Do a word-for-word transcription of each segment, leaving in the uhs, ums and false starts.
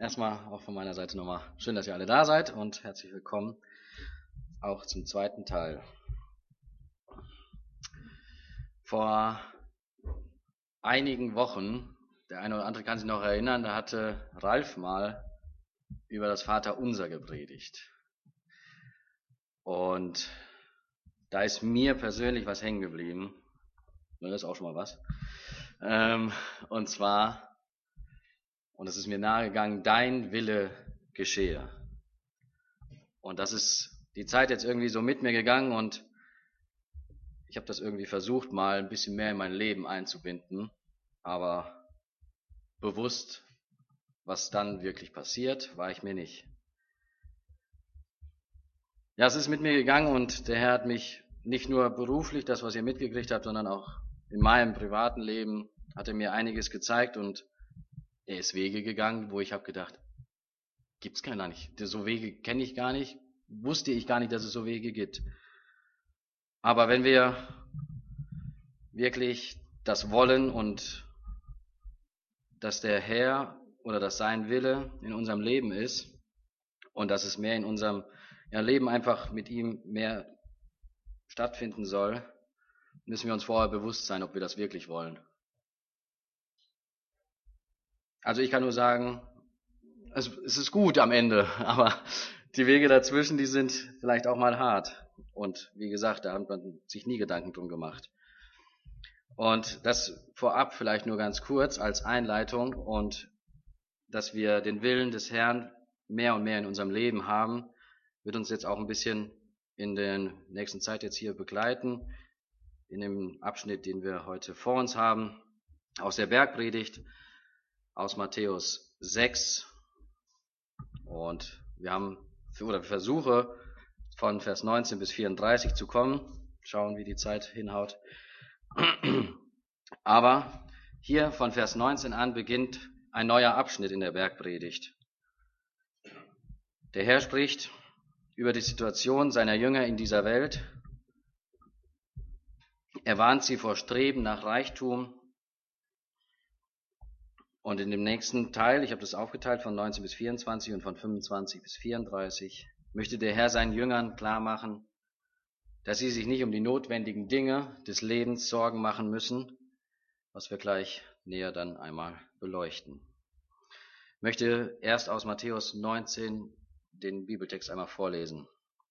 Erstmal auch von meiner Seite nochmal schön, dass ihr alle da seid und herzlich willkommen auch zum zweiten Teil. Vor einigen Wochen, der eine oder andere kann sich noch erinnern, da hatte Ralf mal über das Vaterunser gepredigt. Und da ist mir persönlich was hängen geblieben. Das ist auch schon mal was. Ähm, und zwar, und es ist mir nahegegangen, dein Wille geschehe. Und das ist die Zeit jetzt irgendwie so mit mir gegangen und ich habe das irgendwie versucht, mal ein bisschen mehr in mein Leben einzubinden, aber bewusst, was dann wirklich passiert, war ich mir nicht. Ja, es ist mit mir gegangen und der Herr hat mich nicht nur beruflich, das, was ihr mitgekriegt habt, sondern auch in meinem privaten Leben hat er mir einiges gezeigt und er ist Wege gegangen, wo ich habe gedacht, gibt's gar nicht. So Wege kenne ich gar nicht, wusste ich gar nicht, dass es so Wege gibt. Aber wenn wir wirklich das wollen und dass der Herr oder dass sein Wille in unserem Leben ist und dass es mehr in unserem ja, Leben einfach mit ihm mehr stattfinden soll, müssen wir uns vorher bewusst sein, ob wir das wirklich wollen. Also ich kann nur sagen, es, es ist gut am Ende, aber die Wege dazwischen, die sind vielleicht auch mal hart. Und wie gesagt, da hat man sich nie Gedanken drum gemacht. Und das vorab vielleicht nur ganz kurz als Einleitung und dass wir den Willen des Herrn mehr und mehr in unserem Leben haben, wird uns jetzt auch ein bisschen in der nächsten Zeit jetzt hier begleiten, in dem Abschnitt, den wir heute vor uns haben, aus der Bergpredigt, aus Matthäus sechs. Und wir haben, oder wir versuchen von Vers neunzehn bis vierunddreißig zu kommen, schauen, wie die Zeit hinhaut. Aber hier von Vers neunzehn an beginnt ein neuer Abschnitt in der Bergpredigt. Der Herr spricht über die Situation seiner Jünger in dieser Welt. Er warnt sie vor Streben nach Reichtum. Und in dem nächsten Teil, ich habe das aufgeteilt von neunzehn bis vierundzwanzig und von fünfundzwanzig bis vierunddreißig, möchte der Herr seinen Jüngern klar machen, dass sie sich nicht um die notwendigen Dinge des Lebens Sorgen machen müssen, was wir gleich näher dann einmal beleuchten. Ich möchte erst aus Matthäus neunzehn den Bibeltext einmal vorlesen.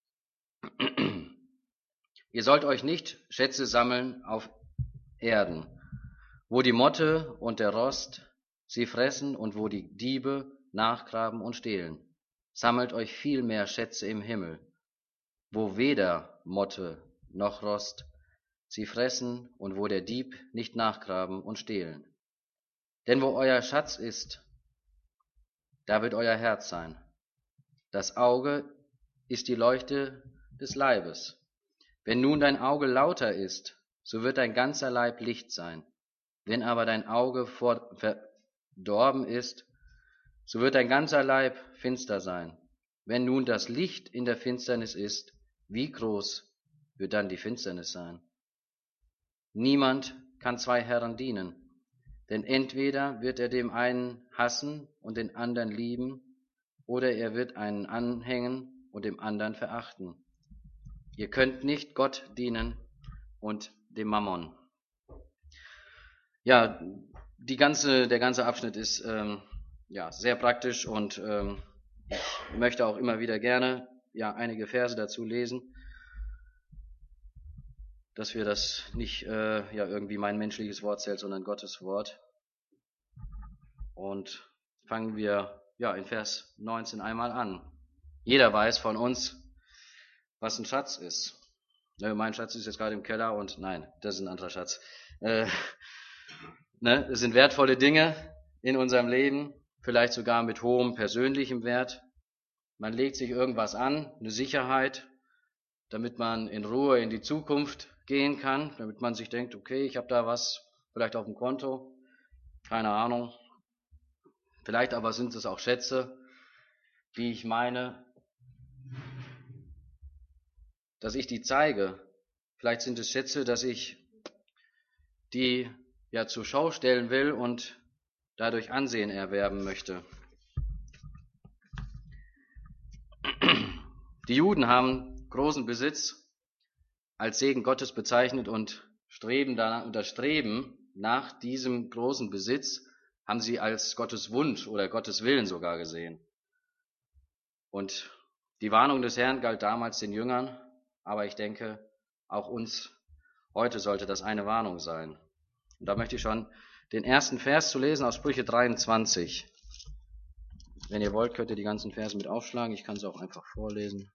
Ihr sollt euch nicht Schätze sammeln auf Erden, wo die Motte und der Rost sie fressen und wo die Diebe nachgraben und stehlen. Sammelt euch vielmehr Schätze im Himmel, wo weder Motte noch Rost sie fressen und wo der Dieb nicht nachgraben und stehlen. Denn wo euer Schatz ist, da wird euer Herz sein. Das Auge ist die Leuchte des Leibes. Wenn nun dein Auge lauter ist, so wird dein ganzer Leib Licht sein. Wenn aber dein Auge verdorben ist, so wird dein ganzer Leib finster sein. Wenn nun das Licht in der Finsternis ist, wie groß wird dann die Finsternis sein? Niemand kann zwei Herren dienen, denn entweder wird er dem einen hassen und den anderen lieben, oder er wird einen anhängen und dem anderen verachten. Ihr könnt nicht Gott dienen und dem Mammon. Ja, die ganze, der ganze Abschnitt ist ähm, ja sehr praktisch und ähm, ich möchte auch immer wieder gerne ja einige Verse dazu lesen, dass wir das nicht äh, ja irgendwie mein menschliches Wort zählt, sondern Gottes Wort. Und fangen wir ja in Vers neunzehn einmal an. Jeder weiß von uns, was ein Schatz ist. Ne, mein Schatz ist jetzt gerade im Keller und nein, das ist ein anderer Schatz. Äh, ne, es sind wertvolle Dinge in unserem Leben, vielleicht sogar mit hohem persönlichem Wert. Man legt sich irgendwas an, eine Sicherheit, damit man in Ruhe in die Zukunft gehen kann, damit man sich denkt, okay, ich habe da was vielleicht auf dem Konto, keine Ahnung. Vielleicht aber sind es auch Schätze, die ich meine, dass ich die zeige. Vielleicht sind es Schätze, dass ich die ja zur Schau stellen will und dadurch Ansehen erwerben möchte. Die Juden haben großen Besitz als Segen Gottes bezeichnet und streben danach, oder streben nach diesem großen Besitz haben sie als Gottes Wunsch oder Gottes Willen sogar gesehen. Und die Warnung des Herrn galt damals den Jüngern, aber ich denke, auch uns heute sollte das eine Warnung sein. Und da möchte ich schon den ersten Vers zu lesen aus Sprüche dreiundzwanzig. Wenn ihr wollt, könnt ihr die ganzen Verse mit aufschlagen. Ich kann es auch einfach vorlesen.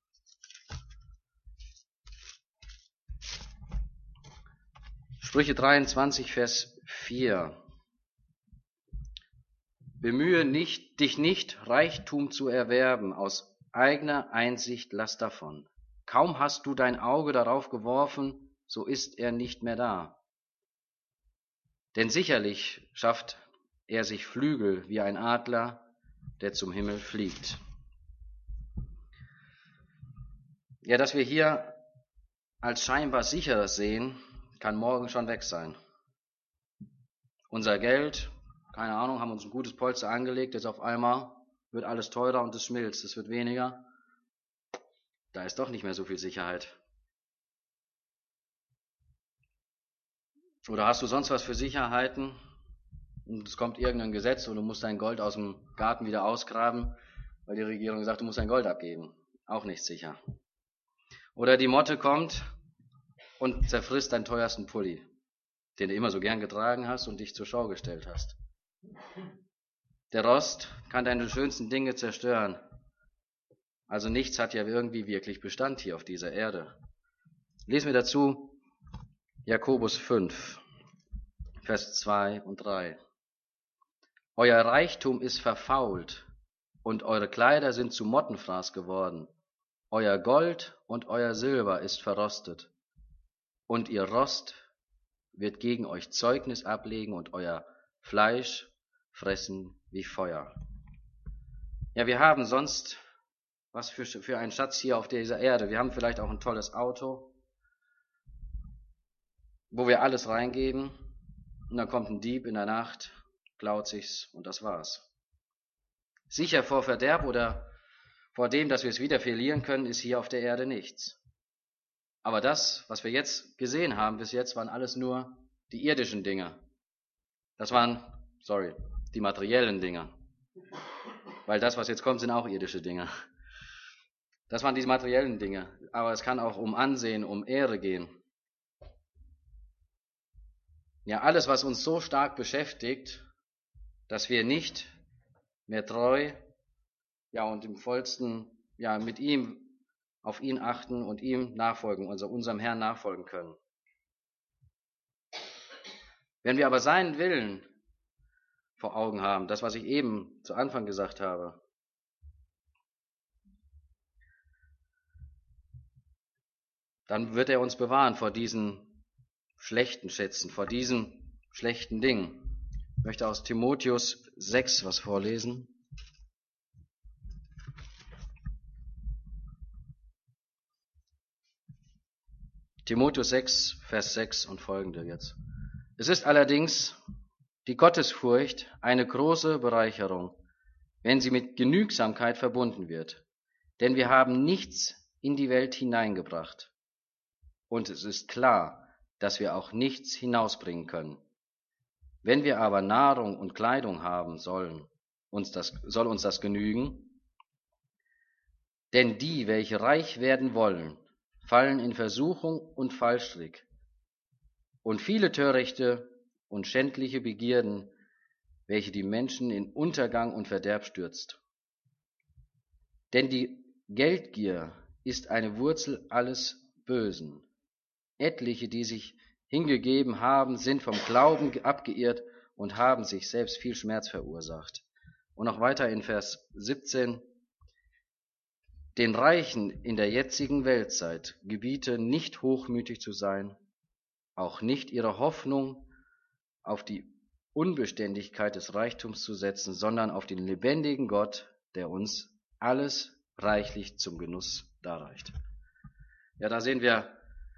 Sprüche dreiundzwanzig, Vers vier. Bemühe nicht, dich nicht, Reichtum zu erwerben, aus eigener Einsicht lass davon. Kaum hast du dein Auge darauf geworfen, so ist er nicht mehr da. Denn sicherlich schafft er sich Flügel wie ein Adler, der zum Himmel fliegt. Ja, dass wir hier als scheinbar sicher sehen, kann morgen schon weg sein. Unser Geld, keine Ahnung, haben uns ein gutes Polster angelegt, jetzt auf einmal wird alles teurer und es schmilzt, es wird weniger. Da ist doch nicht mehr so viel Sicherheit. Oder hast du sonst was für Sicherheiten und es kommt irgendein Gesetz und du musst dein Gold aus dem Garten wieder ausgraben, weil die Regierung sagt, du musst dein Gold abgeben. Auch nicht sicher. Oder die Motte kommt und zerfrisst deinen teuersten Pulli, den du immer so gern getragen hast und dich zur Schau gestellt hast. Der Rost kann deine schönsten Dinge zerstören. Also nichts hat ja irgendwie wirklich Bestand hier auf dieser Erde. Lesen wir dazu Jakobus fünf, Vers zwei und drei. Euer Reichtum ist verfault und eure Kleider sind zu Mottenfraß geworden. Euer Gold und euer Silber ist verrostet und ihr Rost wird gegen euch Zeugnis ablegen und euer Fleisch fressen wie Feuer. Ja, wir haben sonst was für, für einen Schatz hier auf dieser Erde. Wir haben vielleicht auch ein tolles Auto, wo wir alles reingeben und dann kommt ein Dieb in der Nacht, klaut sich's und das war's. Sicher vor Verderb oder vor dem, dass wir es wieder verlieren können, ist hier auf der Erde nichts. Aber das, was wir jetzt gesehen haben bis jetzt, waren alles nur die irdischen Dinge. Das waren, sorry, die materiellen Dinge. Weil das, was jetzt kommt, sind auch irdische Dinge. Das waren diese materiellen Dinge. Aber es kann auch um Ansehen, um Ehre gehen. Ja, alles, was uns so stark beschäftigt, dass wir nicht mehr treu, ja, und im vollsten, ja, mit ihm, auf ihn achten und ihm nachfolgen, also unserem Herrn nachfolgen können. Wenn wir aber seinen Willen vor Augen haben, das, was ich eben zu Anfang gesagt habe, dann wird er uns bewahren vor diesen schlechten Schätzen, vor diesen schlechten Dingen. Ich möchte aus Timotheus sechs was vorlesen. Timotheus sechs, Vers sechs und folgende jetzt. Es ist allerdings die Gottesfurcht eine große Bereicherung, wenn sie mit Genügsamkeit verbunden wird. Denn wir haben nichts in die Welt hineingebracht. Und es ist klar, dass wir auch nichts hinausbringen können. Wenn wir aber Nahrung und Kleidung haben sollen, uns das, soll uns das genügen. Denn die, welche reich werden wollen, fallen in Versuchung und Fallstrick und viele törichte und schändliche Begierden, welche die Menschen in Untergang und Verderb stürzt. Denn die Geldgier ist eine Wurzel alles Bösen. Etliche, die sich hingegeben haben, sind vom Glauben abgeirrt und haben sich selbst viel Schmerz verursacht. Und noch weiter in Vers siebzehn. Den Reichen in der jetzigen Weltzeit gebiete nicht hochmütig zu sein, auch nicht ihre Hoffnung auf die Unbeständigkeit des Reichtums zu setzen, sondern auf den lebendigen Gott, der uns alles reichlich zum Genuss darreicht. Ja, da sehen wir,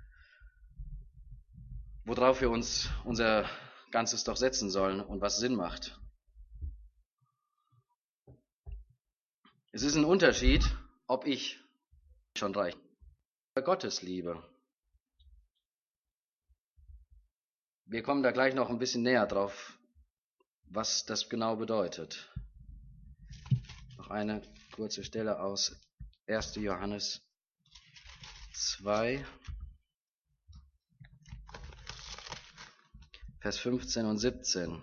worauf wir uns unser Ganzes doch setzen sollen und was Sinn macht. Es ist ein Unterschied, ob ich schon reichen. Gottes Liebe. Wir kommen da gleich noch ein bisschen näher drauf, was das genau bedeutet. Noch eine kurze Stelle aus erster Johannes zwei, Vers fünfzehn und siebzehn.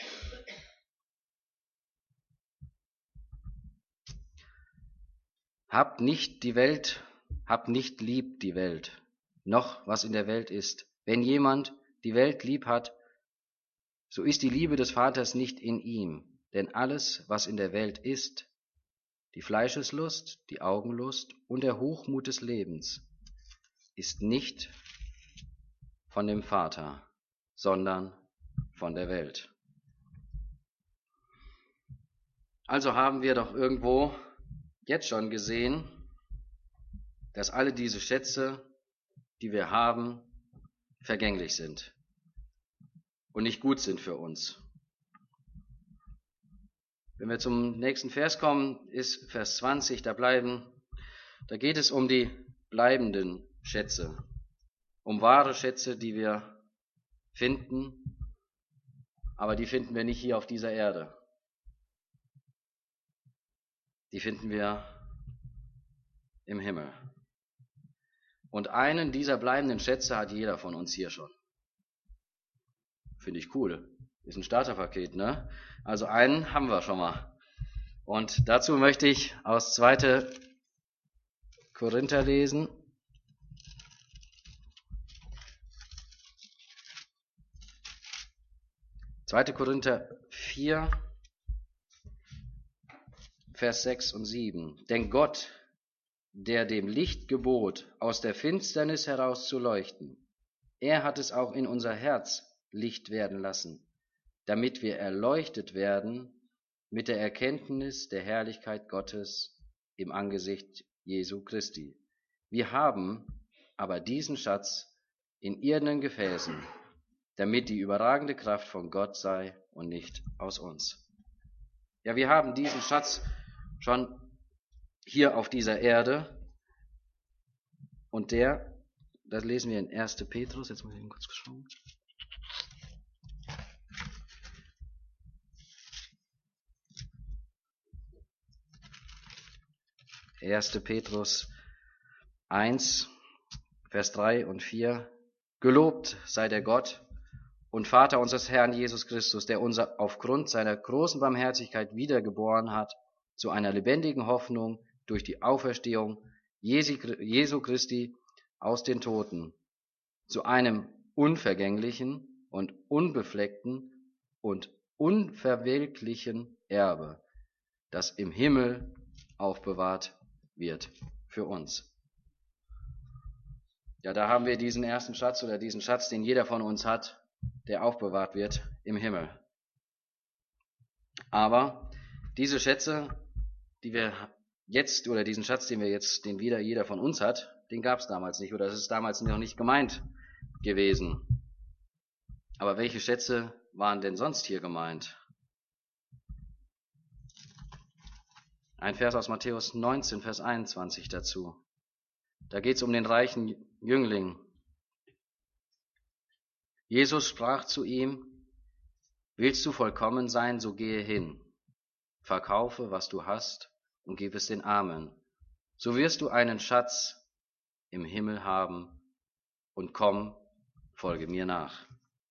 Habt nicht die Welt, habt nicht lieb die Welt, noch was in der Welt ist. Wenn jemand die Welt lieb hat, so ist die Liebe des Vaters nicht in ihm. Denn alles, was in der Welt ist, die Fleischeslust, die Augenlust und der Hochmut des Lebens, ist nicht von dem Vater, sondern von der Welt. Also haben wir doch irgendwo jetzt schon gesehen, dass alle diese Schätze, die wir haben, vergänglich sind und nicht gut sind für uns. Wenn wir zum nächsten Vers kommen, ist Vers zwanzig, da bleiben, da geht es um die bleibenden Schätze, um wahre Schätze, die wir finden, aber die finden wir nicht hier auf dieser Erde. Die finden wir im Himmel. Und einen dieser bleibenden Schätze hat jeder von uns hier schon. Finde ich cool. Ist ein Starterpaket, ne? Also einen haben wir schon mal. Und dazu möchte ich aus zweiter Korinther lesen. zweiter Korinther vier, Vers sechs und sieben. Denn Gott, der dem Licht gebot, aus der Finsternis heraus zu leuchten, er hat es auch in unser Herz Licht werden lassen, damit wir erleuchtet werden mit der Erkenntnis der Herrlichkeit Gottes im Angesicht Jesu Christi. Wir haben aber diesen Schatz in irdenen Gefäßen, damit die überragende Kraft von Gott sei und nicht aus uns. Ja, wir haben diesen Schatz schon hier auf dieser Erde und der, das lesen wir in erster Petrus, jetzt muss ich ihn kurz schauen. erster Petrus eins, Vers drei und vier. Gelobt sei der Gott und Vater unseres Herrn Jesus Christus, der uns aufgrund seiner großen Barmherzigkeit wiedergeboren hat zu einer lebendigen Hoffnung durch die Auferstehung Jesu Christi aus den Toten, zu einem unvergänglichen und unbefleckten und unverwelklichen Erbe, das im Himmel aufbewahrt wird für uns. Ja, da haben wir diesen ersten Schatz oder diesen Schatz, den jeder von uns hat, der aufbewahrt wird im Himmel. Aber diese Schätze, die wir jetzt, oder diesen Schatz, den wir jetzt, den wieder jeder von uns hat, den gab es damals nicht, oder das ist damals noch nicht gemeint gewesen. Aber welche Schätze waren denn sonst hier gemeint? Ein Vers aus Matthäus neunzehn, Vers einundzwanzig dazu. Da geht es um den reichen Jüngling. Jesus sprach zu ihm: Willst du vollkommen sein, so gehe hin, verkaufe, was du hast, und gib es den Armen. So wirst du einen Schatz im Himmel haben, und komm, folge mir nach.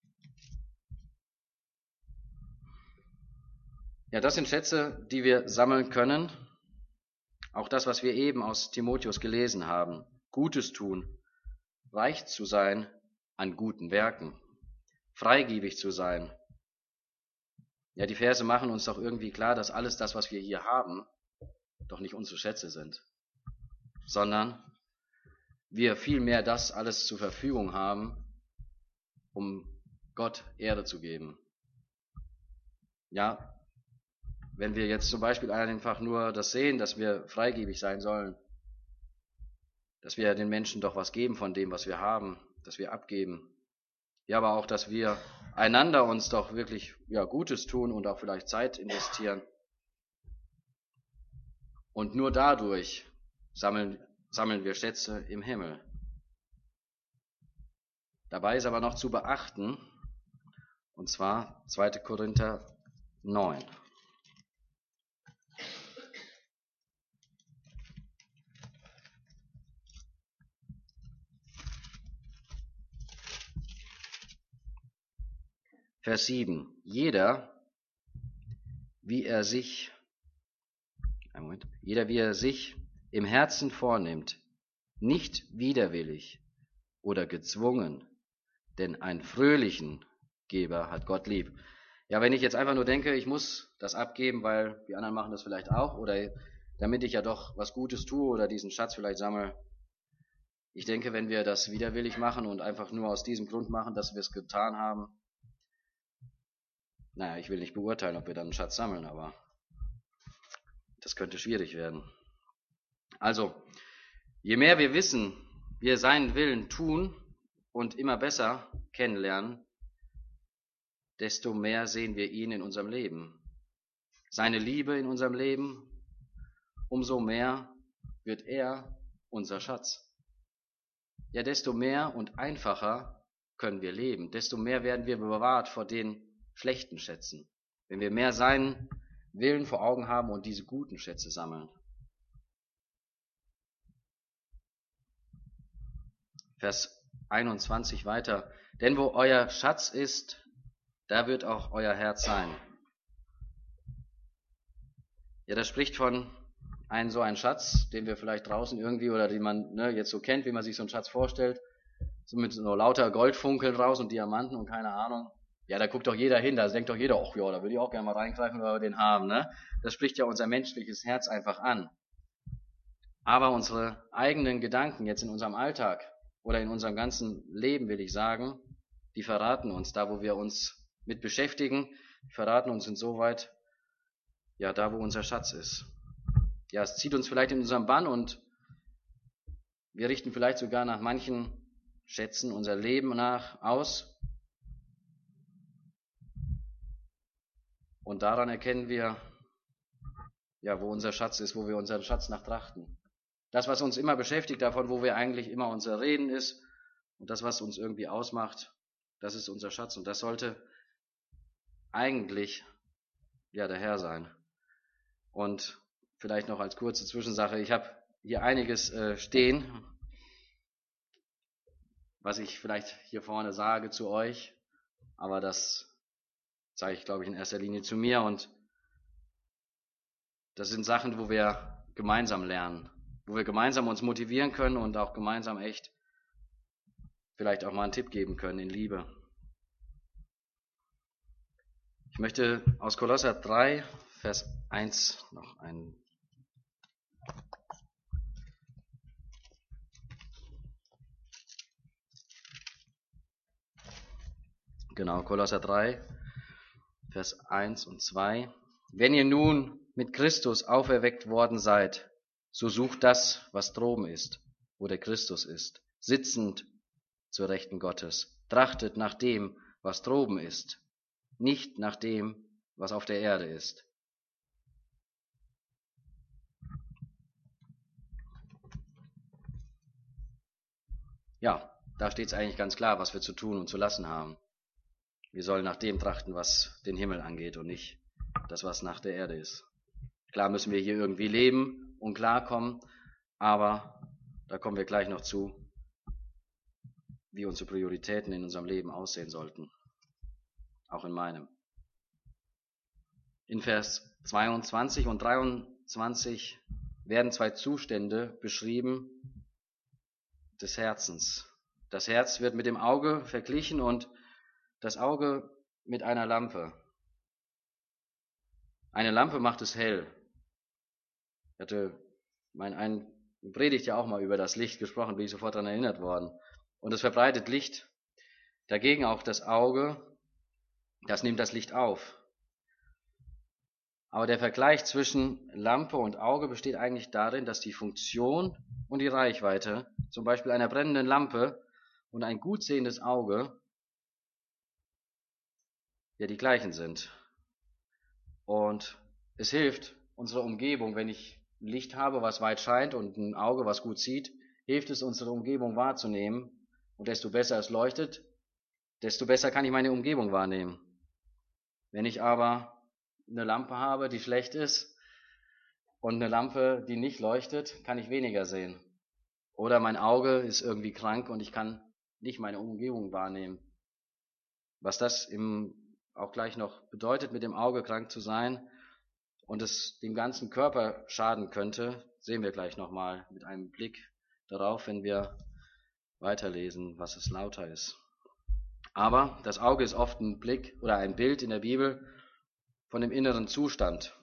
Ja, das sind Schätze, die wir sammeln können. Auch das, was wir eben aus Timotheus gelesen haben. Gutes tun, reich zu sein an guten Werken, freigebig zu sein. Ja, die Verse machen uns doch irgendwie klar, dass alles das, was wir hier haben, doch nicht unsere Schätze sind, sondern wir vielmehr das alles zur Verfügung haben, um Gott Ehre zu geben. Ja, wenn wir jetzt zum Beispiel einfach nur das sehen, dass wir freigebig sein sollen, dass wir den Menschen doch was geben von dem, was wir haben, dass wir abgeben. Ja, aber auch, dass wir einander uns doch wirklich ja, Gutes tun und auch vielleicht Zeit investieren. Und nur dadurch sammeln, sammeln wir Schätze im Himmel. Dabei ist aber noch zu beachten, und zwar zweiter Korinther neun. Vers sieben. Jeder, wie er sich, einen Moment, jeder, wie er sich im Herzen vornimmt, nicht widerwillig oder gezwungen, denn einen fröhlichen Geber hat Gott lieb. Ja, wenn ich jetzt einfach nur denke, ich muss das abgeben, weil die anderen machen das vielleicht auch, oder damit ich ja doch was Gutes tue oder diesen Schatz vielleicht sammle. Ich denke, wenn wir das widerwillig machen und einfach nur aus diesem Grund machen, dass wir es getan haben, naja, ich will nicht beurteilen, ob wir dann einen Schatz sammeln, aber das könnte schwierig werden. Also, je mehr wir wissen, wir seinen Willen tun und immer besser kennenlernen, desto mehr sehen wir ihn in unserem Leben. Seine Liebe in unserem Leben, umso mehr wird er unser Schatz. Ja, desto mehr und einfacher können wir leben, desto mehr werden wir bewahrt vor den schlechten Schätzen, wenn wir mehr seinen Willen vor Augen haben und diese guten Schätze sammeln. Vers einundzwanzig weiter. Denn wo euer Schatz ist, da wird auch euer Herz sein. Ja, das spricht von einem so einen Schatz, den wir vielleicht draußen irgendwie oder den man ne, jetzt so kennt, wie man sich so einen Schatz vorstellt, so mit so lauter Goldfunkeln raus und Diamanten und keine Ahnung. Ja, da guckt doch jeder hin, da denkt doch jeder, ach ja, da würde ich auch gerne mal reingreifen, weil wir den haben. Ne? Das spricht ja unser menschliches Herz einfach an. Aber unsere eigenen Gedanken jetzt in unserem Alltag oder in unserem ganzen Leben, will ich sagen, die verraten uns, da wo wir uns mit beschäftigen, die verraten uns insoweit, ja, da wo unser Schatz ist. Ja, es zieht uns vielleicht in unserem Bann und wir richten vielleicht sogar nach manchen Schätzen unser Leben nach aus. Und daran erkennen wir, ja, wo unser Schatz ist, wo wir unseren Schatz nach trachten. Das, was uns immer beschäftigt, davon, wo wir eigentlich immer unser Reden ist und das, was uns irgendwie ausmacht, das ist unser Schatz. Und das sollte eigentlich, ja, der Herr sein. Und vielleicht noch als kurze Zwischensache, ich habe hier einiges äh, stehen, was ich vielleicht hier vorne sage zu euch, aber das sage ich, glaube ich, in erster Linie zu mir und das sind Sachen, wo wir gemeinsam lernen, wo wir gemeinsam uns motivieren können und auch gemeinsam echt vielleicht auch mal einen Tipp geben können in Liebe. Ich möchte aus Kolosser drei, Vers eins noch einen Genau, Kolosser drei, Vers eins und zwei. Wenn ihr nun mit Christus auferweckt worden seid, so sucht das, was droben ist, wo der Christus ist, sitzend zur Rechten Gottes. Trachtet nach dem, was droben ist, nicht nach dem, was auf der Erde ist. Ja, da steht es eigentlich ganz klar, was wir zu tun und zu lassen haben. Wir sollen nach dem trachten, was den Himmel angeht und nicht das, was nach der Erde ist. Klar müssen wir hier irgendwie leben und klarkommen, aber da kommen wir gleich noch zu, wie unsere Prioritäten in unserem Leben aussehen sollten. Auch in meinem. In Vers zweiundzwanzig und dreiundzwanzig werden zwei Zustände beschrieben des Herzens. Das Herz wird mit dem Auge verglichen und das Auge mit einer Lampe. Eine Lampe macht es hell. Ich hatte mein ein Predigt ja auch mal über das Licht gesprochen, bin ich sofort daran erinnert worden. Und es verbreitet Licht. Dagegen auch das Auge, das nimmt das Licht auf. Aber der Vergleich zwischen Lampe und Auge besteht eigentlich darin, dass die Funktion und die Reichweite, zum Beispiel einer brennenden Lampe und ein gut sehendes Auge, ja die gleichen sind. Und es hilft unserer Umgebung, wenn ich ein Licht habe, was weit scheint und ein Auge, was gut sieht, hilft es, unsere Umgebung wahrzunehmen. Und desto besser es leuchtet, desto besser kann ich meine Umgebung wahrnehmen. Wenn ich aber eine Lampe habe, die schlecht ist, und eine Lampe, die nicht leuchtet, kann ich weniger sehen. Oder mein Auge ist irgendwie krank und ich kann nicht meine Umgebung wahrnehmen. Was das im, auch gleich noch bedeutet, mit dem Auge krank zu sein und es dem ganzen Körper schaden könnte, sehen wir gleich nochmal mit einem Blick darauf, wenn wir weiterlesen, was es lauter ist. Aber das Auge ist oft ein Blick oder ein Bild in der Bibel von dem inneren Zustand.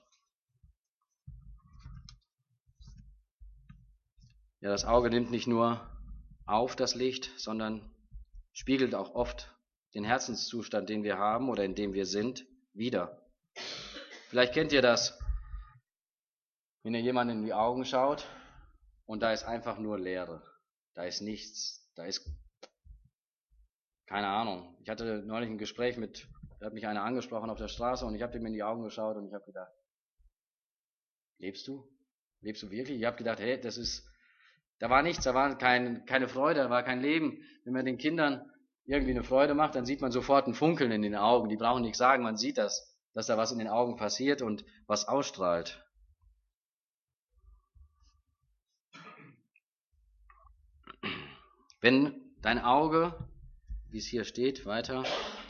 Ja, das Auge nimmt nicht nur auf das Licht, sondern spiegelt auch oft den Herzenszustand, den wir haben oder in dem wir sind, wider. Vielleicht kennt ihr das, wenn ihr jemanden in die Augen schaut und da ist einfach nur Leere. Da ist nichts. Da ist keine Ahnung. Ich hatte neulich ein Gespräch mit, da hat mich einer angesprochen auf der Straße und ich habe ihm in die Augen geschaut und ich habe gedacht, lebst du? Lebst du wirklich? Ich habe gedacht, hey, das ist, da war nichts, da war kein, keine Freude, da war kein Leben. Wenn man den Kindern irgendwie eine Freude macht, dann sieht man sofort ein Funkeln in den Augen. Die brauchen nichts sagen, man sieht das, dass da was in den Augen passiert und was ausstrahlt. Wenn dein Auge, wie es hier steht, weiter,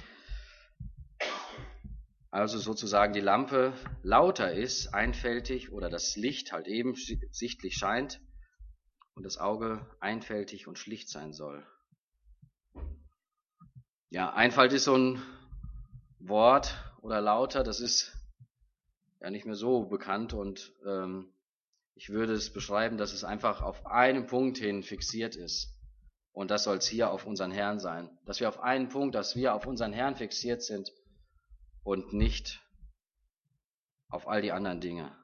also sozusagen die Lampe lauter ist, einfältig oder das Licht halt eben sichtlich scheint und das Auge einfältig und schlicht sein soll. Ja, Einfalt ist so ein Wort oder lauter, das ist ja nicht mehr so bekannt und ähm, ich würde es beschreiben, dass es einfach auf einen Punkt hin fixiert ist. Und das soll es hier auf unseren Herrn sein. Dass wir auf einen Punkt, dass wir auf unseren Herrn fixiert sind und nicht auf all die anderen Dinge.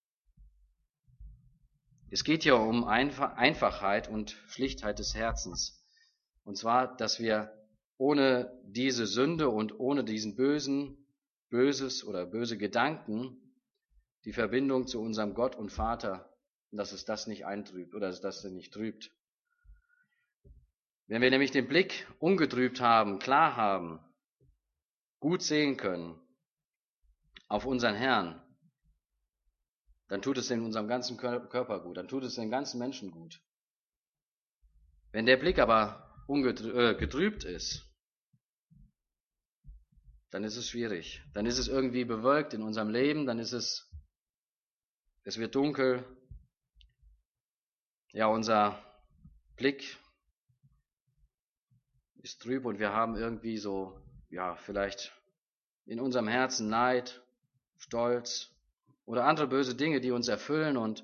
Es geht hier um Einfachheit und Schlichtheit des Herzens. Und zwar, dass wir ohne diese Sünde und ohne diesen bösen, böses oder böse Gedanken die Verbindung zu unserem Gott und Vater, dass es das nicht eintrübt oder dass das nicht trübt. Wenn wir nämlich den Blick ungetrübt haben, klar haben, gut sehen können auf unseren Herrn, dann tut es in unserem ganzen Körper gut, dann tut es den ganzen Menschen gut. Wenn der Blick aber ungetrübt ist, dann ist es schwierig. Dann ist es irgendwie bewölkt in unserem Leben, dann ist es, es wird dunkel. Ja, unser Blick ist trüb und wir haben irgendwie so, ja, vielleicht in unserem Herzen Neid, Stolz oder andere böse Dinge, die uns erfüllen und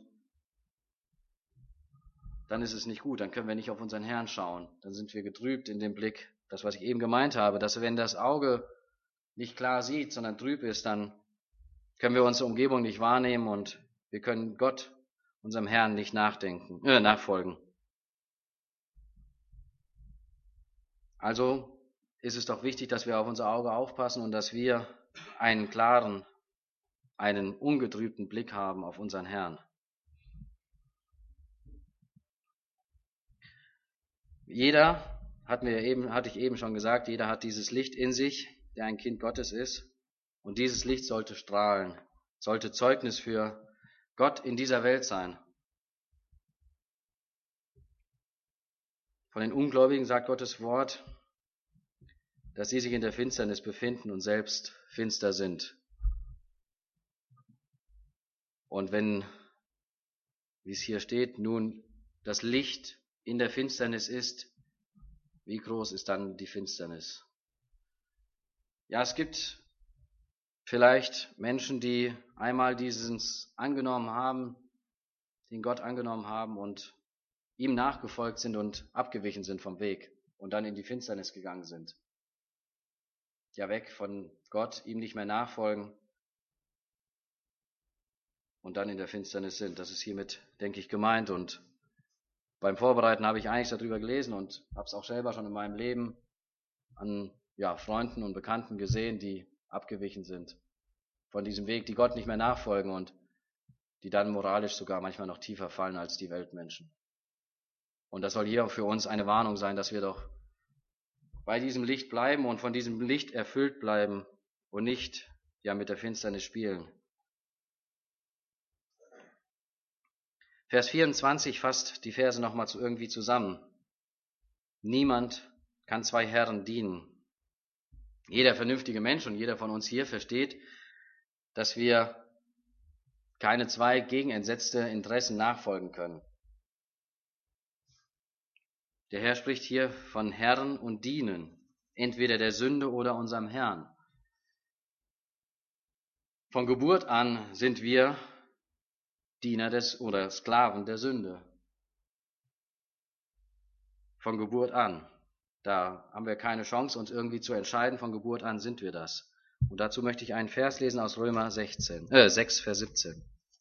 dann ist es nicht gut, dann können wir nicht auf unseren Herrn schauen. Dann sind wir getrübt in dem Blick, das, was ich eben gemeint habe, dass wenn das Auge nicht klar sieht, sondern trüb ist, dann können wir unsere Umgebung nicht wahrnehmen und wir können Gott, unserem Herrn, nicht nachdenken, äh, nachfolgen. Also ist es doch wichtig, dass wir auf unser Auge aufpassen und dass wir einen klaren, einen ungetrübten Blick haben auf unseren Herrn. Jeder, hatten wir eben, hatte ich eben schon gesagt, jeder hat dieses Licht in sich, der ein Kind Gottes ist. Und dieses Licht sollte strahlen, sollte Zeugnis für Gott in dieser Welt sein. Von den Ungläubigen sagt Gottes Wort, dass sie sich in der Finsternis befinden und selbst finster sind. Und wenn, wie es hier steht, nun das Licht in der Finsternis ist, wie groß ist dann die Finsternis? Ja, es gibt vielleicht Menschen, die einmal dieses angenommen haben, den Gott angenommen haben und ihm nachgefolgt sind und abgewichen sind vom Weg und dann in die Finsternis gegangen sind. Ja, weg von Gott, ihm nicht mehr nachfolgen und dann in der Finsternis sind. Das ist hiermit, denke ich, gemeint. Und beim Vorbereiten habe ich einiges darüber gelesen und habe es auch selber schon in meinem Leben an ja, Freunden und Bekannten gesehen, die abgewichen sind von diesem Weg, die Gott nicht mehr nachfolgen. Und die dann moralisch sogar manchmal noch tiefer fallen als die Weltmenschen. Und das soll hier auch für uns eine Warnung sein, dass wir doch bei diesem Licht bleiben und von diesem Licht erfüllt bleiben und nicht ja mit der Finsternis spielen. Vers vierundzwanzig fasst die Verse nochmal irgendwie zusammen. Niemand kann zwei Herren dienen. Jeder vernünftige Mensch und jeder von uns hier versteht, dass wir keine zwei gegenentsetzte Interessen nachfolgen können. Der Herr spricht hier von Herren und Dienen, entweder der Sünde oder unserem Herrn. Von Geburt an sind wir Diener des oder Sklaven der Sünde. Von Geburt an. Da haben wir keine Chance, uns irgendwie zu entscheiden. Von Geburt an sind wir das. Und dazu möchte ich einen Vers lesen aus Römer sechzehn, äh, sechs, Vers siebzehn.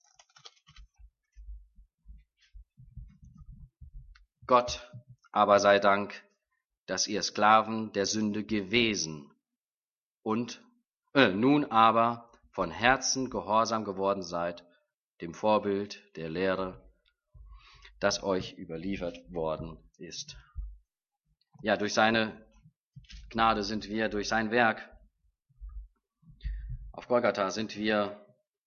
Gott aber sei Dank, dass ihr Sklaven der Sünde gewesen und äh, nun aber von Herzen gehorsam geworden seid, dem Vorbild der Lehre, das euch überliefert worden ist. Ja, durch seine Gnade sind wir, durch sein Werk auf Golgatha sind wir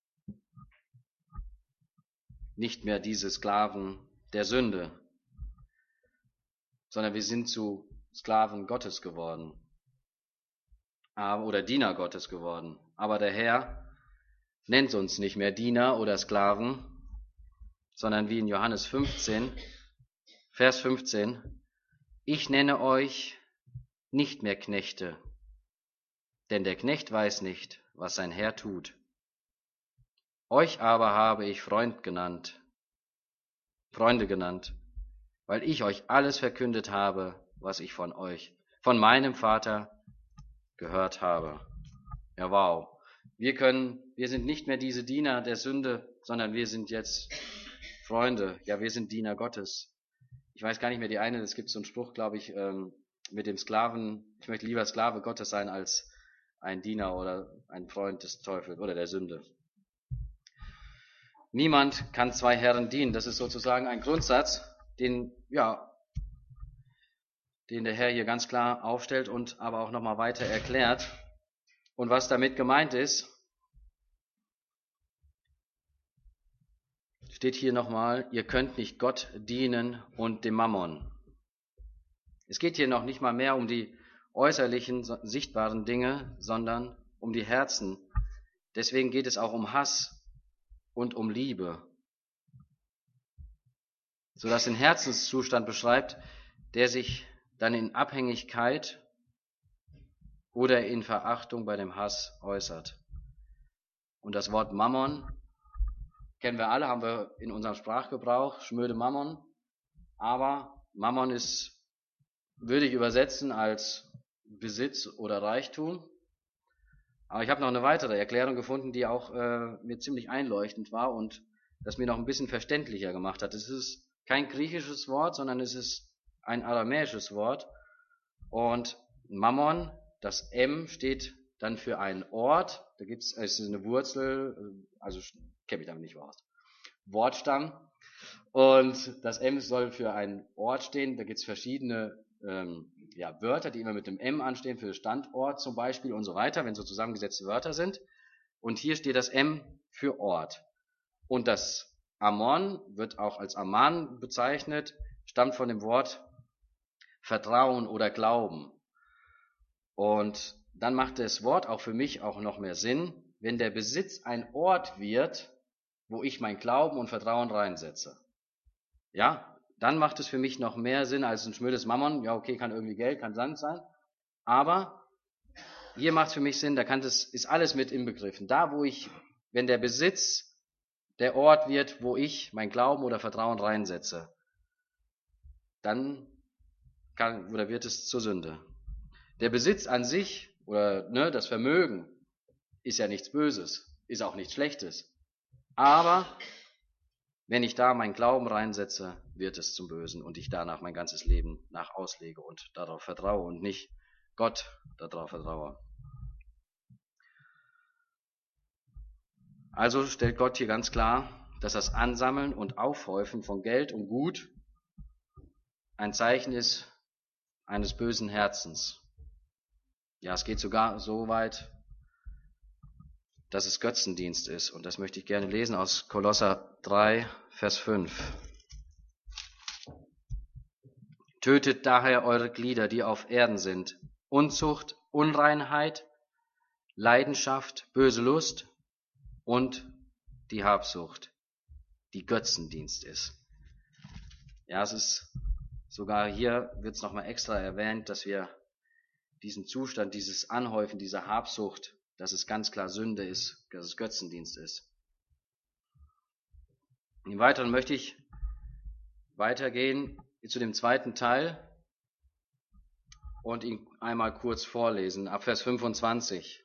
nicht mehr diese Sklaven der Sünde, sondern wir sind zu Sklaven Gottes geworden oder Diener Gottes geworden. Aber der Herr nennt uns nicht mehr Diener oder Sklaven, sondern wie in Johannes fünfzehn, Vers fünfzehn, ich nenne euch nicht mehr Knechte, denn der Knecht weiß nicht, was sein Herr tut. Euch aber habe ich Freund genannt, Freunde genannt, weil ich euch alles verkündet habe, was ich von euch, von meinem Vater gehört habe. Ja, wow. Wir können, wir sind nicht mehr diese Diener der Sünde, sondern wir sind jetzt Freunde. Ja, wir sind Diener Gottes. Ich weiß gar nicht mehr die eine, es gibt so einen Spruch, glaube ich, ähm, mit dem Sklaven, ich möchte lieber Sklave Gottes sein als ein Diener oder ein Freund des Teufels oder der Sünde. Niemand kann zwei Herren dienen. Das ist sozusagen ein Grundsatz, den, ja, den der Herr hier ganz klar aufstellt und aber auch nochmal weiter erklärt. Und was damit gemeint ist, steht hier nochmal, ihr könnt nicht Gott dienen und dem Mammon. Es geht hier noch nicht mal mehr um die äußerlichen, sichtbaren Dinge, sondern um die Herzen. Deswegen geht es auch um Hass und um Liebe, sodass ein Herzenszustand beschreibt, der sich dann in Abhängigkeit oder in Verachtung bei dem Hass äußert. Und das Wort Mammon kennen wir alle, haben wir in unserem Sprachgebrauch, Schmöde Mammon, aber Mammon ist, würde ich übersetzen als Besitz oder Reichtum. Aber ich habe noch eine weitere Erklärung gefunden, die auch äh, mir ziemlich einleuchtend war und das mir noch ein bisschen verständlicher gemacht hat. Es ist kein griechisches Wort, sondern es ist ein aramäisches Wort. Und Mammon, das M steht dann für einen Ort. Da gibt es, es ist eine Wurzel, also kenne mich damit nicht aus. Wortstamm. Und das M soll für einen Ort stehen. Da gibt es verschiedene ähm, ja, Wörter, die immer mit dem M anstehen, für Standort zum Beispiel und so weiter, wenn so zusammengesetzte Wörter sind. Und hier steht das M für Ort. Und das Ammon wird auch als Amman bezeichnet, stammt von dem Wort Vertrauen oder Glauben. Und dann macht das Wort auch für mich auch noch mehr Sinn, wenn der Besitz ein Ort wird, wo ich mein Glauben und Vertrauen reinsetze. Ja, dann macht es für mich noch mehr Sinn als ein schnödes Mammon. Ja, okay, kann irgendwie Geld, kann Sand sein. Aber hier macht es für mich Sinn, da kann das, ist alles mit inbegriffen. Da, wo ich, wenn der Besitz der Ort wird, wo ich mein Glauben oder Vertrauen reinsetze, dann kann, oder wird es zur Sünde. Der Besitz an sich oder ne, das Vermögen ist ja nichts Böses, ist auch nichts Schlechtes. Aber wenn ich da meinen Glauben reinsetze, wird es zum Bösen und ich danach mein ganzes Leben nach auslege und darauf vertraue und nicht Gott darauf vertraue. Also stellt Gott hier ganz klar dass das Ansammeln und Aufhäufen von Geld und Gut ein Zeichen ist eines bösen Herzens. Ja, es geht sogar so weit, dass es Götzendienst ist. Und das möchte ich gerne lesen aus Kolosser drei, Vers fünf. Tötet daher eure Glieder, die auf Erden sind: Unzucht, Unreinheit, Leidenschaft, böse Lust und die Habsucht, die Götzendienst ist. Ja, es ist sogar hier, wird es nochmal extra erwähnt, dass wir diesen Zustand, dieses Anhäufen, dieser Habsucht, dass es ganz klar Sünde ist, dass es Götzendienst ist. Im Weiteren möchte ich weitergehen zu dem zweiten Teil und ihn einmal kurz vorlesen, ab Vers fünfundzwanzig.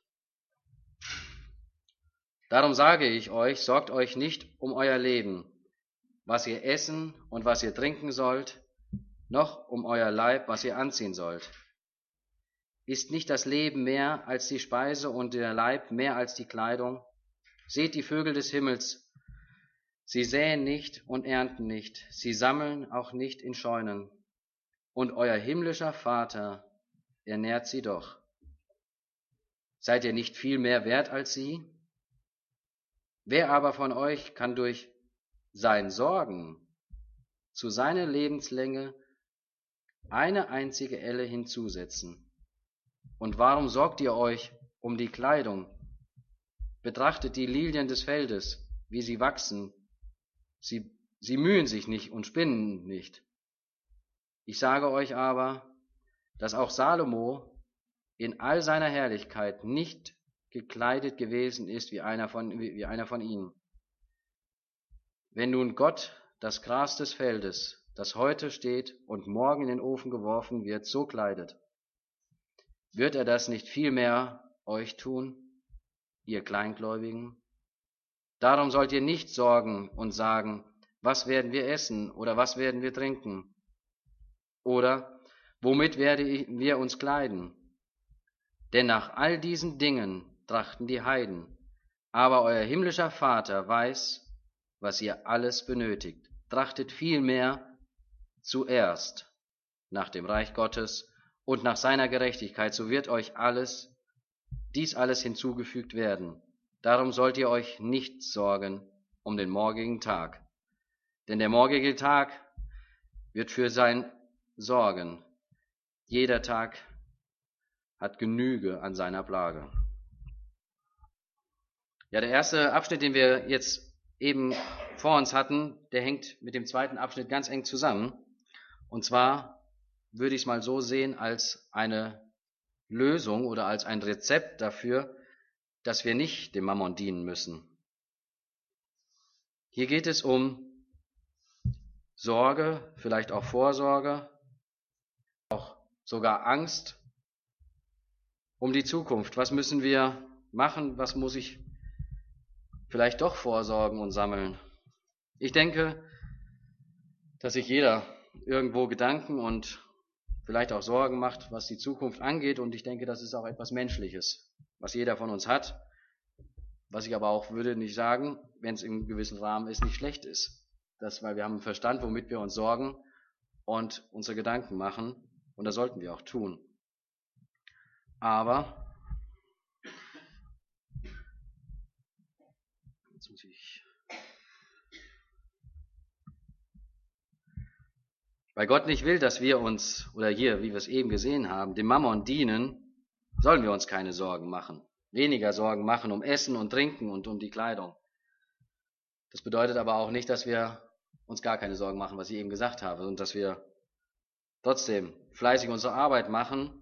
Darum sage ich euch, sorgt euch nicht um euer Leben, was ihr essen und was ihr trinken sollt, noch um euer Leib, was ihr anziehen sollt. Ist nicht das Leben mehr als die Speise und der Leib mehr als die Kleidung? Seht die Vögel des Himmels, sie säen nicht und ernten nicht, sie sammeln auch nicht in Scheunen, und euer himmlischer Vater ernährt sie doch. Seid ihr nicht viel mehr wert als sie? Wer aber von euch kann durch sein Sorgen zu seiner Lebenslänge eine einzige Elle hinzusetzen? Und warum sorgt ihr euch um die Kleidung? Betrachtet die Lilien des Feldes, wie sie wachsen. Sie, sie mühen sich nicht und spinnen nicht. Ich sage euch aber, dass auch Salomo in all seiner Herrlichkeit nicht gekleidet gewesen ist wie einer von, wie einer von ihnen. Wenn nun Gott das Gras des Feldes, das heute steht und morgen in den Ofen geworfen wird, so kleidet, wird er das nicht viel mehr euch tun, ihr Kleingläubigen? Darum sollt ihr nicht sorgen und sagen, was werden wir essen oder was werden wir trinken? Oder womit werden wir uns kleiden? Denn nach all diesen Dingen trachten die Heiden. Aber euer himmlischer Vater weiß, was ihr alles benötigt. Trachtet vielmehr zuerst nach dem Reich Gottes und nach seiner Gerechtigkeit, so wird euch alles, dies alles hinzugefügt werden. Darum sollt ihr euch nicht sorgen um den morgigen Tag. Denn der morgige Tag wird für sein sorgen. Jeder Tag hat Genüge an seiner Plage. Ja, der erste Abschnitt, den wir jetzt eben vor uns hatten, der hängt mit dem zweiten Abschnitt ganz eng zusammen. Und zwar würde ich es mal so sehen als eine Lösung oder als ein Rezept dafür, dass wir nicht dem Mammon dienen müssen. Hier geht es um Sorge, vielleicht auch Vorsorge, auch sogar Angst um die Zukunft. Was müssen wir machen? Was muss ich vielleicht doch vorsorgen und sammeln? Ich denke, dass sich jeder irgendwo Gedanken und vielleicht auch Sorgen macht, was die Zukunft angeht. Und ich denke, das ist auch etwas Menschliches, was jeder von uns hat. Was ich aber auch würde nicht sagen, wenn es in einem gewissen Rahmen ist, nicht schlecht ist. Das, weil wir haben einen Verstand, womit wir uns sorgen und unsere Gedanken machen. Und das sollten wir auch tun. Aber jetzt muss ich, weil Gott nicht will, dass wir uns, oder hier, wie wir es eben gesehen haben, dem Mammon dienen, sollen wir uns keine Sorgen machen. Weniger Sorgen machen um Essen und Trinken und um die Kleidung. Das bedeutet aber auch nicht, dass wir uns gar keine Sorgen machen, was ich eben gesagt habe, und dass wir trotzdem fleißig unsere Arbeit machen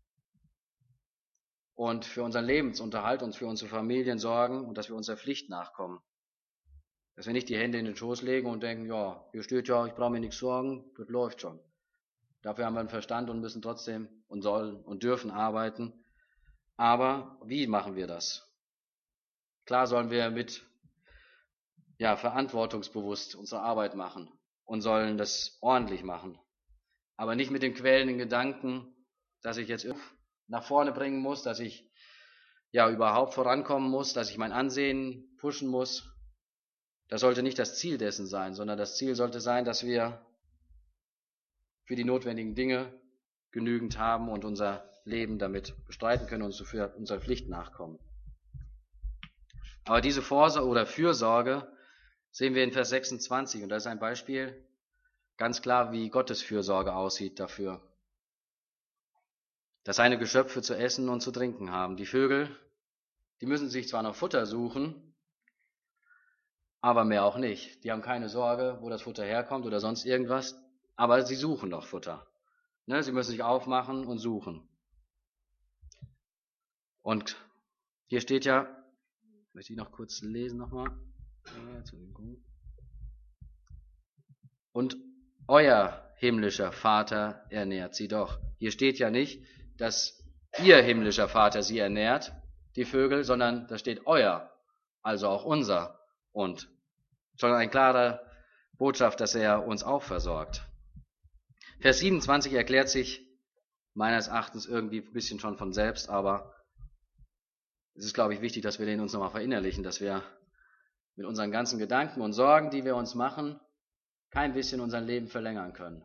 und für unseren Lebensunterhalt und für unsere Familien sorgen und dass wir unserer Pflicht nachkommen. Dass wir nicht die Hände in den Schoß legen und denken, ja, hier steht ja, ich brauche mir nichts sorgen, das läuft schon. Dafür haben wir einen Verstand und müssen trotzdem und sollen und dürfen arbeiten. Aber wie machen wir das? Klar sollen wir mit ja, verantwortungsbewusst unsere Arbeit machen und sollen das ordentlich machen. Aber nicht mit dem quälenden Gedanken, dass ich jetzt nach vorne bringen muss, dass ich ja überhaupt vorankommen muss, dass ich mein Ansehen pushen muss. Das sollte nicht das Ziel dessen sein, sondern das Ziel sollte sein, dass wir für die notwendigen Dinge genügend haben und unser Leben damit bestreiten können und so für unsere Pflicht nachkommen. Aber diese Vorsorge oder Fürsorge sehen wir in Vers sechsundzwanzig, und das ist ein Beispiel ganz klar, wie Gottes Fürsorge aussieht dafür. Dass seine Geschöpfe zu essen und zu trinken haben. Die Vögel, die müssen sich zwar noch Futter suchen, aber mehr auch nicht. Die haben keine Sorge, wo das Futter herkommt oder sonst irgendwas, aber sie suchen noch Futter. Ne, sie müssen sich aufmachen und suchen. Und hier steht ja, möchte ich noch kurz lesen nochmal. Und euer himmlischer Vater ernährt sie doch. Hier steht ja nicht, dass ihr himmlischer Vater sie ernährt, die Vögel, sondern da steht euer, also auch unser. Und schon eine klare Botschaft, dass er uns auch versorgt. Vers siebenundzwanzig erklärt sich meines Erachtens irgendwie ein bisschen schon von selbst, aber es ist, glaube ich, wichtig, dass wir den uns nochmal verinnerlichen, dass wir mit unseren ganzen Gedanken und Sorgen, die wir uns machen, kein bisschen unser Leben verlängern können.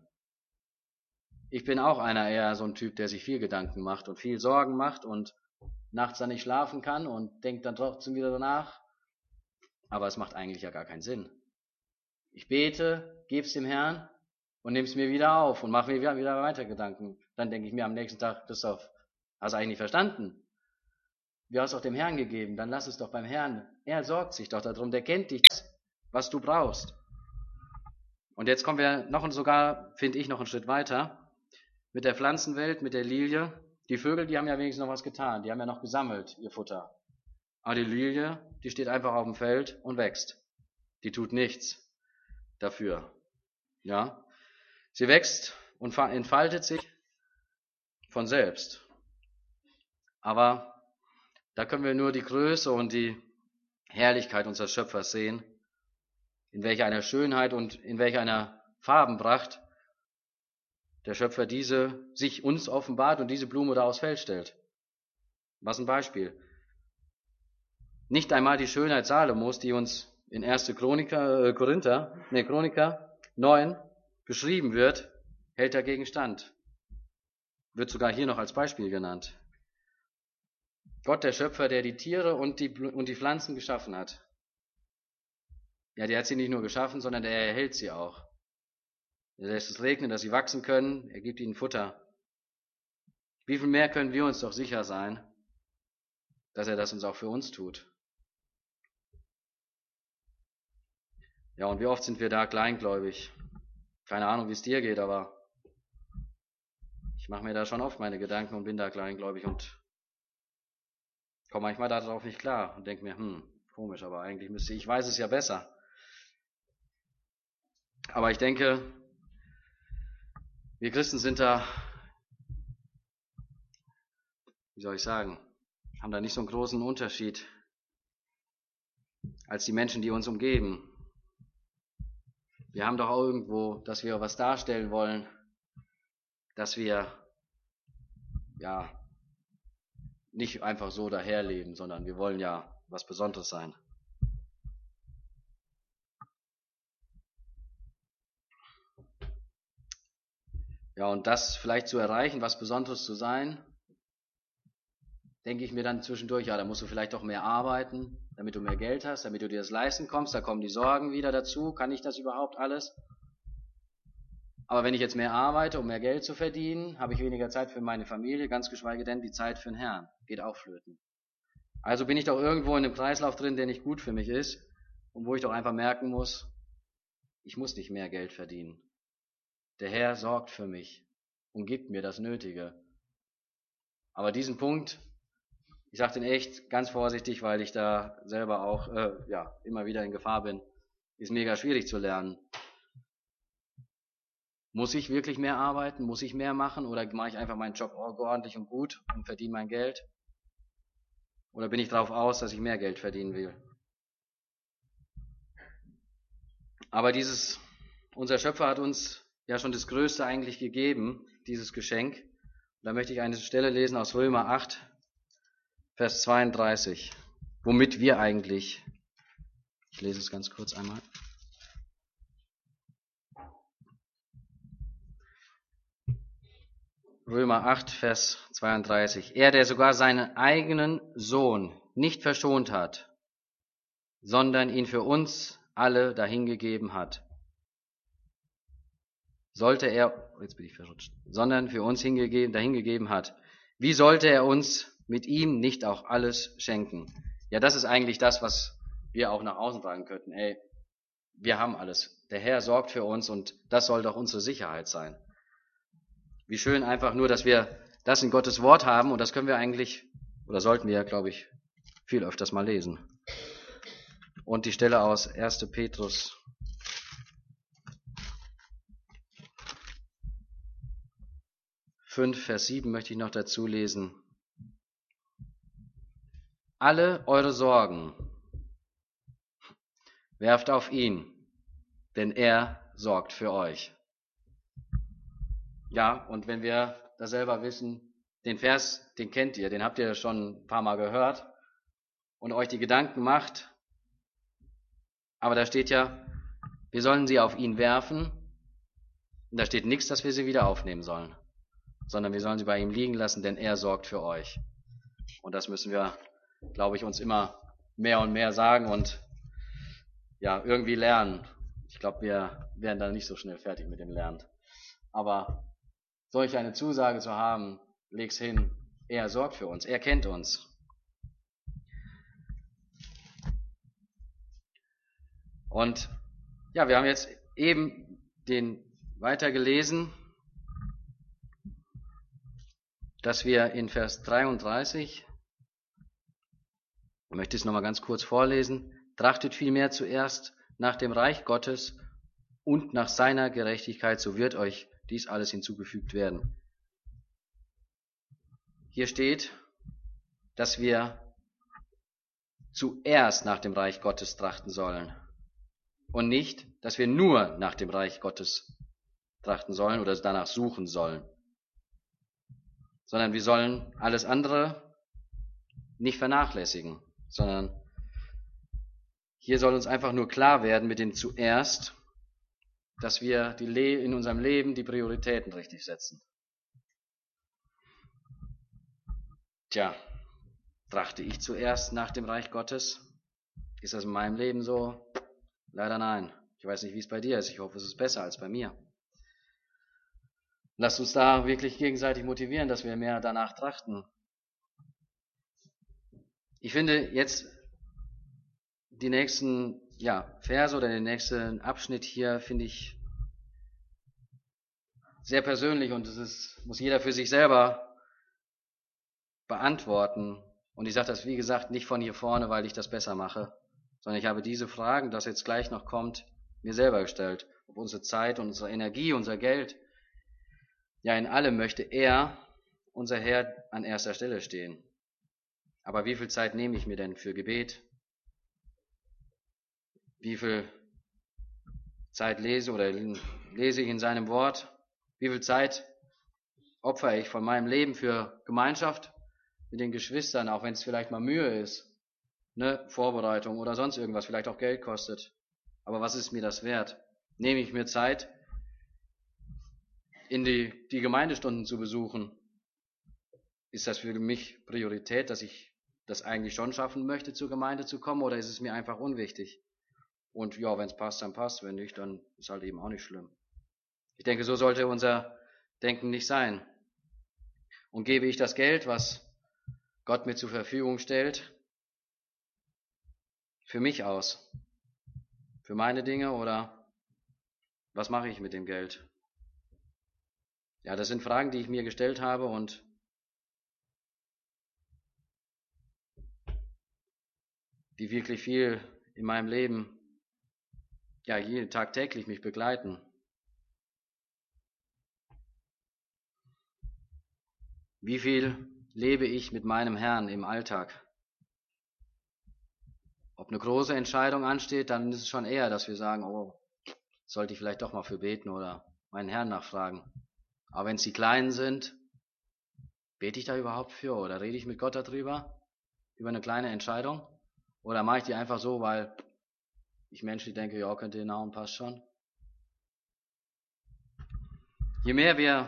Ich bin auch einer eher so ein Typ, der sich viel Gedanken macht und viel Sorgen macht und nachts dann nicht schlafen kann und denkt dann trotzdem wieder danach. Aber es macht eigentlich ja gar keinen Sinn. Ich bete, gebe es dem Herrn und nehme es mir wieder auf und mache mir wieder, wieder weiter Gedanken. Dann denke ich mir am nächsten Tag, Christoph, hast du eigentlich nicht verstanden? Du hast doch dem Herrn gegeben, dann lass es doch beim Herrn. Er sorgt sich doch darum, der kennt dich, was du brauchst. Und jetzt kommen wir noch und sogar, finde ich, noch einen Schritt weiter. Mit der Pflanzenwelt, mit der Lilie. Die Vögel, die haben ja wenigstens noch was getan. Die haben ja noch gesammelt, ihr Futter. Aber die Lilie, die steht einfach auf dem Feld und wächst. Die tut nichts dafür. Ja? Sie wächst und entfaltet sich von selbst. Aber da können wir nur die Größe und die Herrlichkeit unseres Schöpfers sehen, in welcher einer Schönheit und in welcher einer Farbenpracht der Schöpfer diese sich uns offenbart und diese Blume da aufs Feld stellt. Was ein Beispiel. Nicht einmal die Schönheit Salomos, die uns in erster Chroniker, äh, Korinther, nee, Chroniker neun beschrieben wird, hält dagegen stand. Wird sogar hier noch als Beispiel genannt. Gott, der Schöpfer, der die Tiere und die, und die Pflanzen geschaffen hat. Ja, der hat sie nicht nur geschaffen, sondern der erhält sie auch. Er lässt es regnen, dass sie wachsen können, er gibt ihnen Futter. Wie viel mehr können wir uns doch sicher sein, dass er das uns auch für uns tut? Ja, und wie oft sind wir da kleingläubig? Keine Ahnung, wie es dir geht, aber ich mache mir da schon oft meine Gedanken und bin da kleingläubig und komme manchmal darauf nicht klar und denke mir, hm, komisch, aber eigentlich müsste ich, ich weiß es ja besser. Aber ich denke, wir Christen sind da, wie soll ich sagen, haben da nicht so einen großen Unterschied als die Menschen, die uns umgeben. Wir haben doch auch irgendwo, dass wir was darstellen wollen, dass wir ja nicht einfach so daherleben, sondern wir wollen ja was Besonderes sein. Ja, und das vielleicht zu erreichen, was Besonderes zu sein, denke ich mir dann zwischendurch, ja, da musst du vielleicht doch mehr arbeiten, damit du mehr Geld hast, damit du dir das leisten kommst, da kommen die Sorgen wieder dazu, kann ich das überhaupt alles? Aber wenn ich jetzt mehr arbeite, um mehr Geld zu verdienen, habe ich weniger Zeit für meine Familie, ganz geschweige denn die Zeit für den Herrn, geht auch flöten. Also bin ich doch irgendwo in einem Kreislauf drin, der nicht gut für mich ist und wo ich doch einfach merken muss, ich muss nicht mehr Geld verdienen. Der Herr sorgt für mich und gibt mir das Nötige. Aber diesen Punkt, ich sage den echt ganz vorsichtig, weil ich da selber auch äh, ja, immer wieder in Gefahr bin, ist mega schwierig zu lernen. Muss ich wirklich mehr arbeiten? Muss ich mehr machen? Oder mache ich einfach meinen Job ordentlich und gut und verdiene mein Geld? Oder bin ich darauf aus, dass ich mehr Geld verdienen will? Aber dieses, unser Schöpfer hat uns ja schon das Größte eigentlich gegeben, dieses Geschenk. Und da möchte ich eine Stelle lesen aus Römer acht, Vers zweiunddreißig, womit wir eigentlich Ich lese es ganz kurz einmal. Römer acht, Vers zweiunddreißig. Er, der sogar seinen eigenen Sohn nicht verschont hat, sondern ihn für uns alle dahingegeben hat. Sollte er, jetzt bin ich verrutscht, sondern für uns hingegeben, dahingegeben hat. Wie sollte er uns mit ihm nicht auch alles schenken? Ja, das ist eigentlich das, was wir auch nach außen tragen könnten. Ey, wir haben alles. Der Herr sorgt für uns und das soll doch unsere Sicherheit sein. Wie schön einfach nur, dass wir das in Gottes Wort haben und das können wir eigentlich, oder sollten wir, glaube ich, viel öfters mal lesen. Und die Stelle aus erster Petrus fünf, Vers sieben möchte ich noch dazu lesen. Alle eure Sorgen werft auf ihn, denn er sorgt für euch. Ja, und wenn wir das selber wissen, den Vers, den kennt ihr, den habt ihr schon ein paar Mal gehört und euch die Gedanken macht, aber da steht ja, wir sollen sie auf ihn werfen und da steht nichts, dass wir sie wieder aufnehmen sollen, sondern wir sollen sie bei ihm liegen lassen, denn er sorgt für euch. Und das müssen wir, glaube ich, uns immer mehr und mehr sagen und ja, irgendwie lernen. Ich glaube, wir werden da nicht so schnell fertig mit dem Lernen. Aber solch eine Zusage zu haben, leg's hin, er sorgt für uns, er kennt uns. Und ja, wir haben jetzt eben den weitergelesen, dass wir in Vers dreiunddreißig, ich möchte es nochmal ganz kurz vorlesen, trachtet vielmehr zuerst nach dem Reich Gottes und nach seiner Gerechtigkeit, so wird euch dies alles hinzugefügt werden. Hier steht, dass wir zuerst nach dem Reich Gottes trachten sollen und nicht, dass wir nur nach dem Reich Gottes trachten sollen oder danach suchen sollen, sondern wir sollen alles andere nicht vernachlässigen, sondern hier soll uns einfach nur klar werden mit dem zuerst, dass wir die Le- in unserem Leben die Prioritäten richtig setzen. Tja, trachte ich zuerst nach dem Reich Gottes? Ist das in meinem Leben so? Leider nein. Ich weiß nicht, wie es bei dir ist. Ich hoffe, es ist besser als bei mir. Lasst uns da wirklich gegenseitig motivieren, dass wir mehr danach trachten. Ich finde jetzt die nächsten ja, Verse oder den nächsten Abschnitt hier finde ich sehr persönlich und es ist, muss jeder für sich selber beantworten. Und ich sage das, wie gesagt, nicht von hier vorne, weil ich das besser mache, sondern ich habe diese Fragen, das jetzt gleich noch kommt, mir selber gestellt. Ob unsere Zeit und unsere Energie, unser Geld, ja in allem möchte er, unser Herr, an erster Stelle stehen. Aber wie viel Zeit nehme ich mir denn für Gebet? Wie viel Zeit lese oder lese ich in seinem Wort? Wie viel Zeit opfere ich von meinem Leben für Gemeinschaft mit den Geschwistern, auch wenn es vielleicht mal Mühe ist, ne, Vorbereitung oder sonst irgendwas, vielleicht auch Geld kostet. Aber was ist mir das wert? Nehme ich mir Zeit, in die, die Gemeindestunden zu besuchen? Ist das für mich Priorität, dass ich das eigentlich schon schaffen möchte, zur Gemeinde zu kommen, oder ist es mir einfach unwichtig? Und ja, wenn es passt, dann passt, wenn nicht, dann ist halt eben auch nicht schlimm. Ich denke, so sollte unser Denken nicht sein. Und gebe ich das Geld, was Gott mir zur Verfügung stellt, für mich aus? Für meine Dinge oder was mache ich mit dem Geld? Ja, das sind Fragen, die ich mir gestellt habe und die wirklich viel in meinem Leben, ja, jeden Tag täglich mich begleiten. Wie viel lebe ich mit meinem Herrn im Alltag? Ob eine große Entscheidung ansteht, dann ist es schon eher, dass wir sagen, oh, sollte ich vielleicht doch mal für beten oder meinen Herrn nachfragen. Aber wenn es die Kleinen sind, bete ich da überhaupt für oder rede ich mit Gott darüber, über eine kleine Entscheidung? Oder mache ich die einfach so, weil ich menschlich denke, ja, könnte hinhauen, passt schon. Je mehr wir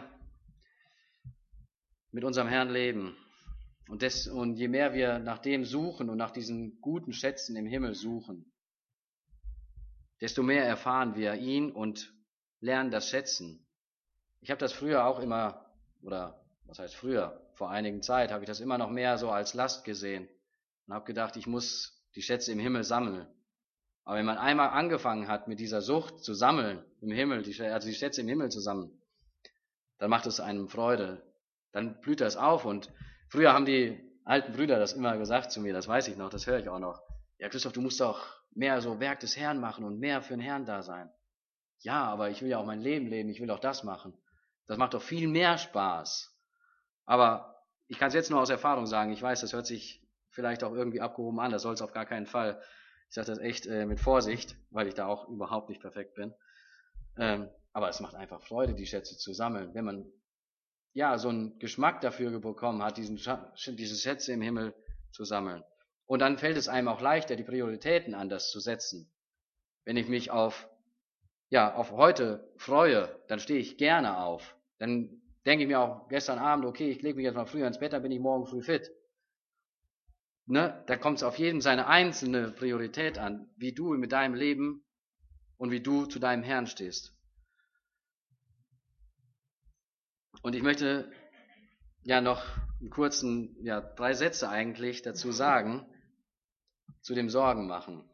mit unserem Herrn leben und, des, und je mehr wir nach dem suchen und nach diesen guten Schätzen im Himmel suchen, desto mehr erfahren wir ihn und lernen das Schätzen. Ich habe das früher auch immer, oder was heißt früher, vor einigen Zeit habe ich das immer noch mehr so als Last gesehen und habe gedacht, ich muss die Schätze im Himmel sammeln. Aber wenn man einmal angefangen hat, mit dieser Sucht zu sammeln im Himmel, die, also die Schätze im Himmel zu sammeln, dann macht es einem Freude. Dann blüht das auf. Und früher haben die alten Brüder das immer gesagt zu mir, das weiß ich noch, das höre ich auch noch. Ja, Christoph, du musst doch mehr so Werk des Herrn machen und mehr für den Herrn da sein. Ja, aber ich will ja auch mein Leben leben, ich will auch das machen. Das macht doch viel mehr Spaß. Aber ich kann es jetzt nur aus Erfahrung sagen, ich weiß, das hört sich vielleicht auch irgendwie abgehoben an, das soll es auf gar keinen Fall. Ich sage das echt äh, mit Vorsicht, weil ich da auch überhaupt nicht perfekt bin. Ähm, aber es macht einfach Freude, die Schätze zu sammeln. Wenn man ja so einen Geschmack dafür bekommen hat, diesen, diese Schätze im Himmel zu sammeln. Und dann fällt es einem auch leichter, die Prioritäten anders zu setzen. Wenn ich mich auf, ja, auf heute freue, dann stehe ich gerne auf. Dann denke ich mir auch gestern Abend, okay, ich lege mich jetzt mal früher ins Bett, dann bin ich morgen früh fit. Ne? Da kommt es auf jeden seine einzelne Priorität an, wie du mit deinem Leben und wie du zu deinem Herrn stehst. Und ich möchte ja noch einen kurzen, ja, drei Sätze eigentlich dazu sagen, zu dem Sorgen machen.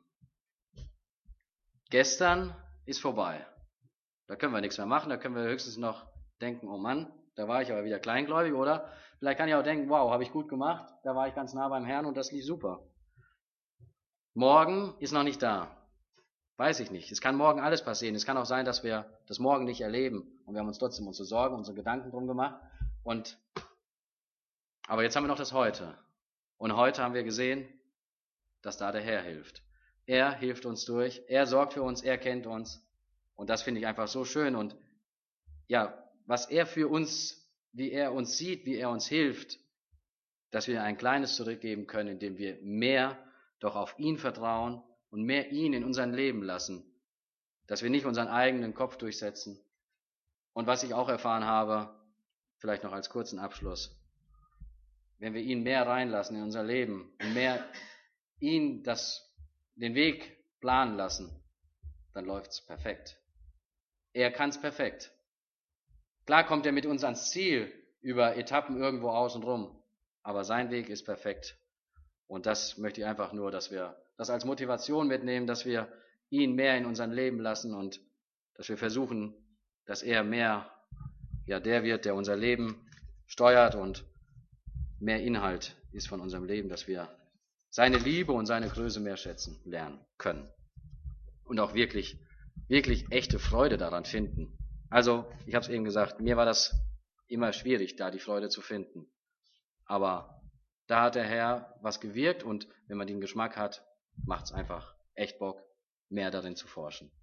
Gestern ist vorbei. Da können wir nichts mehr machen, da können wir höchstens noch denken, oh Mann, da war ich aber wieder kleingläubig, oder? Vielleicht kann ich auch denken, wow, habe ich gut gemacht, da war ich ganz nah beim Herrn und das lief super. Morgen ist noch nicht da. Weiß ich nicht. Es kann morgen alles passieren. Es kann auch sein, dass wir das morgen nicht erleben. Und wir haben uns trotzdem unsere Sorgen, unsere Gedanken drum gemacht. Und, aber jetzt haben wir noch das Heute. Und heute haben wir gesehen, dass da der Herr hilft. Er hilft uns durch. Er sorgt für uns. Er kennt uns. Und das finde ich einfach so schön. Und ja, was er für uns, wie er uns sieht, wie er uns hilft, dass wir ein kleines zurückgeben können, indem wir mehr doch auf ihn vertrauen und mehr ihn in unser Leben lassen, dass wir nicht unseren eigenen Kopf durchsetzen. Und was ich auch erfahren habe, vielleicht noch als kurzen Abschluss, wenn wir ihn mehr reinlassen in unser Leben und mehr ihn das, den Weg planen lassen, dann läuft's perfekt. Er kann's perfekt. Klar kommt er mit uns ans Ziel über Etappen irgendwo außen rum, aber sein Weg ist perfekt. Und das möchte ich einfach nur, dass wir das als Motivation mitnehmen, dass wir ihn mehr in unser Leben lassen und dass wir versuchen, dass er mehr, ja, der wird, der unser Leben steuert und mehr Inhalt ist von unserem Leben, dass wir seine Liebe und seine Größe mehr schätzen lernen können und auch wirklich, wirklich echte Freude daran finden. Also, ich habe es eben gesagt, mir war das immer schwierig, da die Freude zu finden. Aber da hat der Herr was gewirkt und wenn man den Geschmack hat, macht es einfach echt Bock, mehr darin zu forschen.